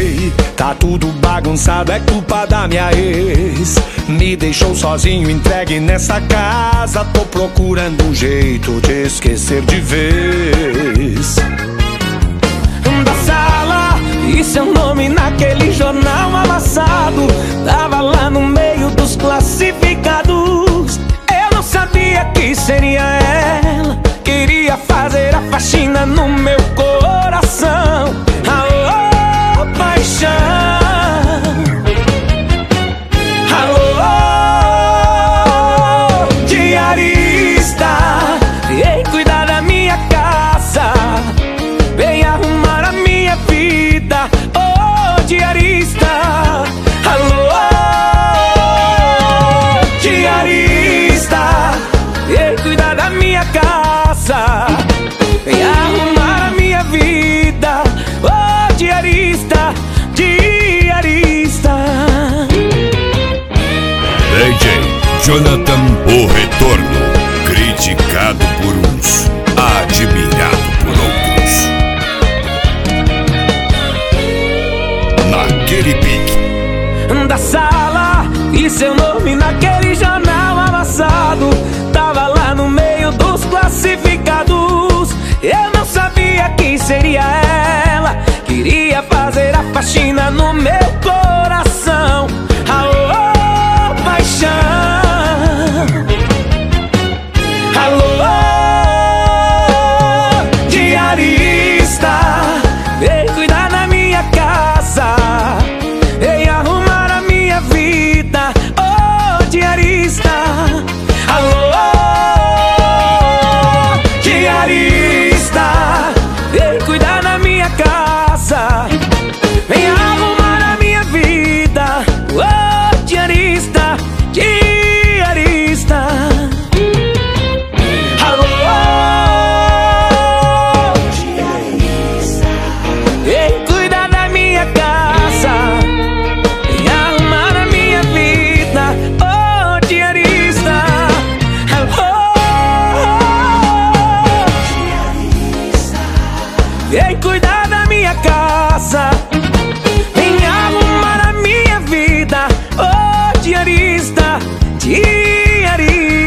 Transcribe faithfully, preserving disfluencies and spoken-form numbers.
sei, tá tudo bagunçado, é culpa da minha ex. Me deixou sozinho, entregue nessa casa. Tô procurando um jeito de esquecer de vez. Da sala e seu nome naquele jornal amassado, tava lá no meio dos classificados. Eu não sabia que seria ela, queria fazer a faxina no meu coração. Alô, paixão. Alô, diarista, vem cuidar da minha casa, vem arrumar a minha vida. Oh, diarista. Alô, diarista, vem cuidar da minha casa, vem arrumar a minha vida. Oh, diarista, diarista. D J Jonathan, o retorno. Criticado por uns, admirado por outros. Naquele pique. Da sala e seu nome naquele jornal amassado, tava lá no meio dos classificados. Eu não sabia que seria ela, queria fazer a faxina no meu coração. Alô, paixão. Alô, diarista, vem cuidar da minha casa, vem arrumar a minha vida. Oh, diarista. Alô, diarista, vem cuidar da minha casa, vem arrumar a minha vida. Oh, diarista, diarista. Alô, diarista, vem cuidar da minha casa, vem arrumar a minha vida. Oh, diarista. Alô, diarista, vem cuidar da minha casa, vem arrumar a minha vida. Oh, diarista, diarista.